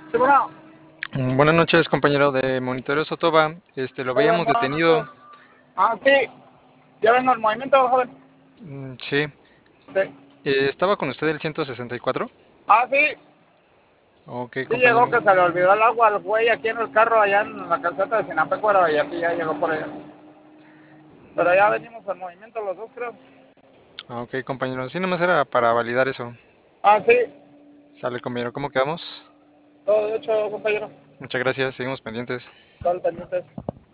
Sí, bueno, Buenas noches, compañero de Monitoreo Sotoba. Lo joven, veíamos buenas detenido. noches. Ah, sí, ya vengo en movimiento, joven. Sí. Sí. ¿Estaba con usted el 164? Ah, sí, Ok, sí llegó compañero. que se le olvidó el agua al güey aquí en el carro, allá en la calzada de Sinapecuaro, y aquí ya llegó por allá. Pero ya venimos en movimiento los dos, creo. Ok, compañero. Sí, nomás era para validar eso. Ah, sí, Sale, compañero. ¿Cómo quedamos? todo de hecho, compañero. Muchas gracias. Seguimos pendientes. Todo pendientes.